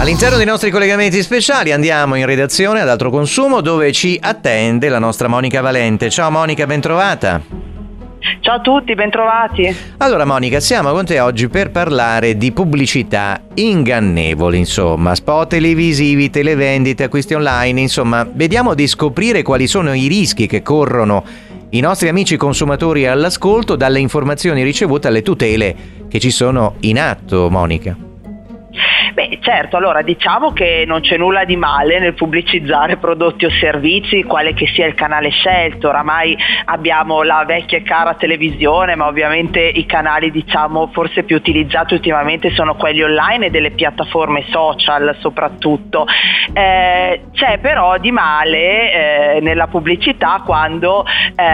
All'interno dei nostri collegamenti speciali andiamo in redazione ad Altro Consumo, dove ci attende la nostra Monica Valente. Ciao Monica, bentrovata. Ciao a tutti, bentrovati. Allora Monica, siamo con te oggi per parlare di pubblicità ingannevoli, insomma, spot televisivi, televendite, acquisti online, insomma, vediamo di scoprire quali sono i rischi che corrono i nostri amici consumatori all'ascolto dalle informazioni ricevute alle tutele che ci sono in atto, Monica. Beh, certo, allora diciamo che non c'è nulla di male nel pubblicizzare prodotti o servizi, quale che sia il canale scelto. Oramai abbiamo la vecchia e cara televisione, ma ovviamente i canali, diciamo, forse più utilizzati ultimamente sono quelli online e delle piattaforme social soprattutto. C'è però di male nella pubblicità quando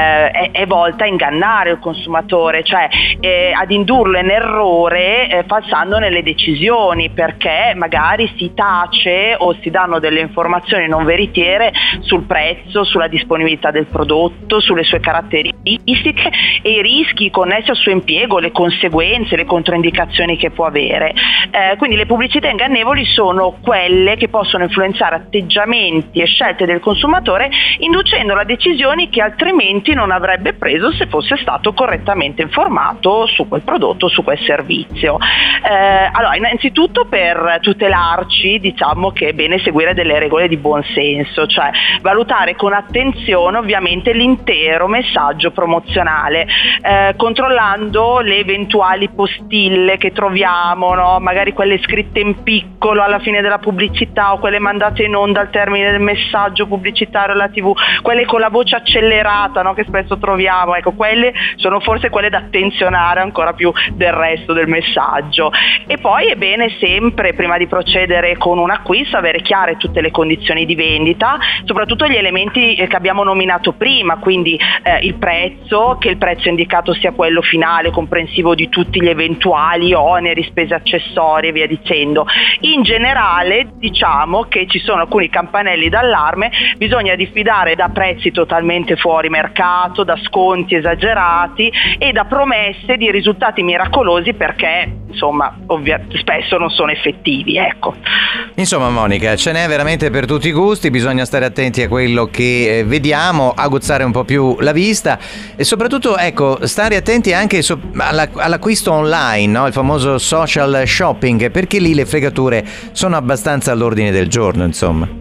è volta a ingannare il consumatore, cioè ad indurlo in errore falsando nelle decisioni, perché magari si tace o si danno delle informazioni non veritiere sul prezzo, sulla disponibilità del prodotto, sulle sue caratteristiche e i rischi connessi al suo impiego, le conseguenze, le controindicazioni che può avere. Quindi le pubblicità ingannevoli sono quelle che possono influenzare atteggiamenti e scelte del consumatore, inducendolo a decisioni che altrimenti non avrebbe preso se fosse stato correttamente informato su quel prodotto, su quel servizio. Allora, innanzitutto per tutelarci diciamo che è bene seguire delle regole di buon senso, cioè valutare con attenzione ovviamente l'intero messaggio promozionale, controllando le eventuali postille che troviamo, no? Magari quelle scritte in piccolo alla fine della pubblicità o quelle mandate in onda al termine del messaggio pubblicitario alla TV, quelle con la voce accelerata, no? Che spesso troviamo, ecco, quelle sono forse quelle da attenzionare ancora più del resto del messaggio. E poi è bene sempre, prima di procedere con un acquisto, avere chiare tutte le condizioni di vendita, soprattutto gli elementi che abbiamo nominato prima, quindi il prezzo, che il prezzo indicato sia quello finale, comprensivo di tutti gli eventuali oneri, spese accessorie e via dicendo. In generale diciamo che ci sono alcuni campanelli d'allarme, bisogna diffidare da prezzi totalmente fuori mercato, da sconti esagerati e da promesse di risultati miracolosi, perché insomma spesso non sono effettivi, ecco. Insomma Monica, ce n'è veramente per tutti i gusti, bisogna stare attenti a quello che vediamo, aguzzare un po' più la vista e soprattutto, ecco, stare attenti anche all'acquisto online, no? Il famoso social shopping, perché lì le fregature sono abbastanza all'ordine del giorno, insomma.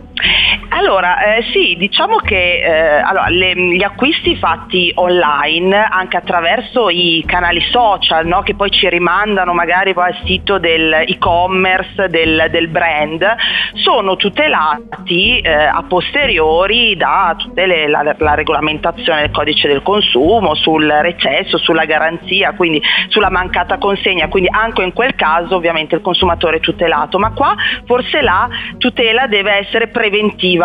Allora, sì, diciamo che gli acquisti fatti online, anche attraverso i canali social, no? Che poi ci rimandano magari poi al sito del e-commerce del brand, sono tutelati a posteriori da tutte la regolamentazione del codice del consumo, sul recesso, sulla garanzia, quindi sulla mancata consegna, quindi anche in quel caso ovviamente il consumatore è tutelato, ma qua forse la tutela deve essere preventiva.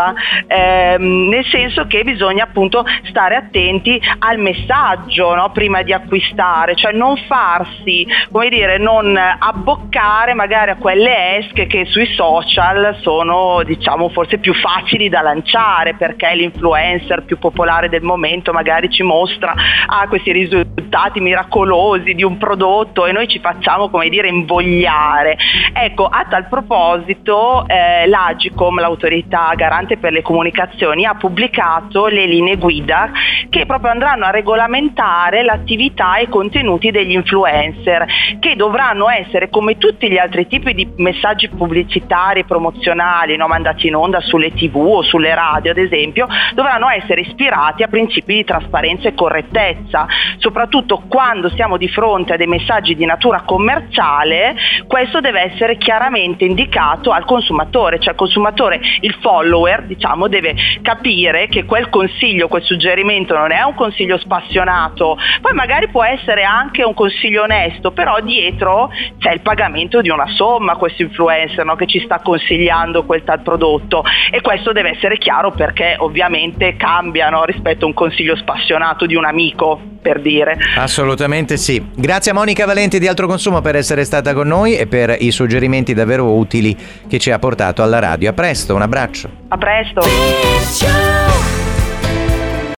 Nel senso che bisogna appunto stare attenti al messaggio, no? Prima di acquistare, cioè non farsi, come dire, non abboccare magari a quelle esche che sui social sono, diciamo, forse più facili da lanciare, perché l'influencer più popolare del momento magari ci mostra questi risultati miracolosi di un prodotto e noi ci facciamo, come dire, invogliare. Ecco, a tal proposito l'Agcom, l'autorità garante per le comunicazioni, ha pubblicato le linee guida che proprio andranno a regolamentare l'attività e i contenuti degli influencer, che dovranno essere, come tutti gli altri tipi di messaggi pubblicitari e promozionali, no, mandati in onda sulle TV o sulle radio ad esempio, dovranno essere ispirati a principi di trasparenza e correttezza, soprattutto quando siamo di fronte a dei messaggi di natura commerciale. Questo deve essere chiaramente indicato al consumatore, cioè il consumatore, il follower, diciamo, deve capire che quel consiglio, quel suggerimento non è un consiglio spassionato, poi magari può essere anche un consiglio onesto, però dietro c'è il pagamento di una somma, questo influencer, no, che ci sta consigliando quel tal prodotto, e questo deve essere chiaro, perché ovviamente cambiano rispetto a un consiglio spassionato di un amico, per dire. Assolutamente sì. Grazie a Monica Valente di Altro Consumo per essere stata con noi e per i suggerimenti davvero utili che ci ha portato alla radio. A presto, un abbraccio. A presto.